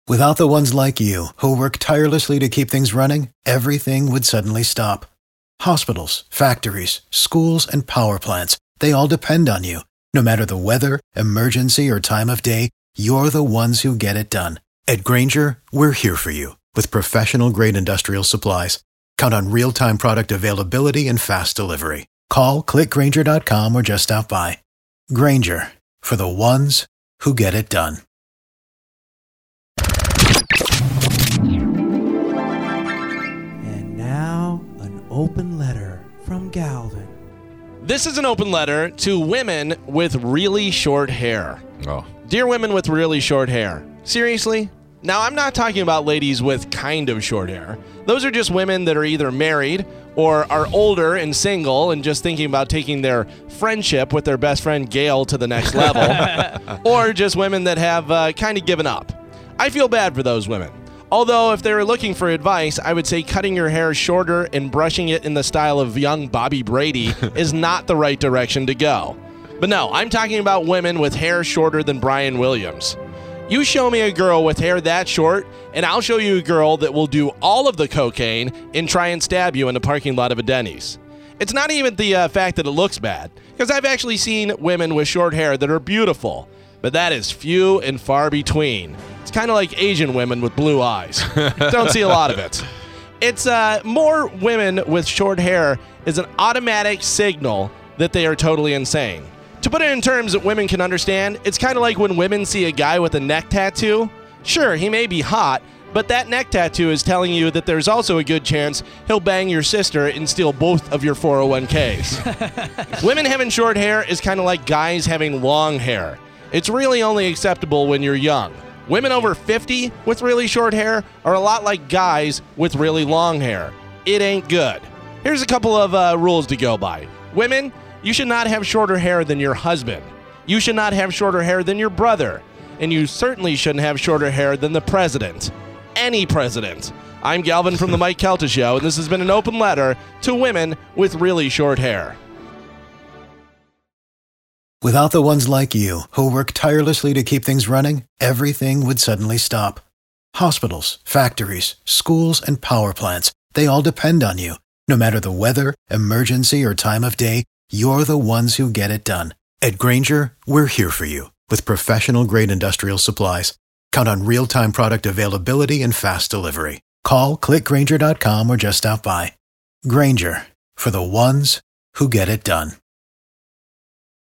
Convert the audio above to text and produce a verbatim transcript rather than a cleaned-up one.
Without the ones like you, who work tirelessly to keep things running, everything would suddenly stop. Hospitals, factories, schools, and power plants, they all depend on you. No matter the weather, emergency, or time of day, you're the ones who get it done. At Grainger, we're here for you with professional-grade industrial supplies. Count on real-time product availability and fast delivery. Call, click Grainger dot com, or just stop by. Grainger, for the ones who get it done. And now, an open letter from Galvin. This is an open letter to women with really short hair. Oh. Dear women with really short hair, seriously? Now, I'm not talking about ladies with kind of short hair. Those are just women that are either married or are older and single and just thinking about taking their friendship with their best friend Gail to the next level, or just women that have uh, kind of given up. I feel bad for those women. Although, if they were looking for advice, I would say cutting your hair shorter and brushing it in the style of young Bobby Brady is not the right direction to go. But no, I'm talking about women with hair shorter than Brian Williams. You show me a girl with hair that short, and I'll show you a girl that will do all of the cocaine and try and stab you in the parking lot of a Denny's. It's not even the uh, fact that it looks bad, because I've actually seen women with short hair that are beautiful, but that is few and far between. It's kind of like Asian women with blue eyes. Don't see a lot of it. It's uh, more women with short hair is an automatic signal that they are totally insane. To put it in terms that women can understand, it's kind of like when women see a guy with a neck tattoo. Sure, he may be hot, but that neck tattoo is telling you that there's also a good chance he'll bang your sister and steal both of your four oh one k's. Women having short hair is kind of like guys having long hair. It's really only acceptable when you're young. Women over fifty with really short hair are a lot like guys with really long hair. It ain't good. Here's a couple of uh, rules to go by. Women, you should not have shorter hair than your husband. You should not have shorter hair than your brother. And you certainly shouldn't have shorter hair than the president. Any president. I'm Galvin from The Mike Kelta Show, and this has been an open letter to women with really short hair. Without the ones like you, who work tirelessly to keep things running, everything would suddenly stop. Hospitals, factories, schools, and power plants, they all depend on you. No matter the weather, emergency, or time of day, you're the ones who get it done. At Grainger, we're here for you with professional-grade industrial supplies. Count on real-time product availability and fast delivery. Call, click Grainger dot com, or just stop by. Grainger, for the ones who get it done.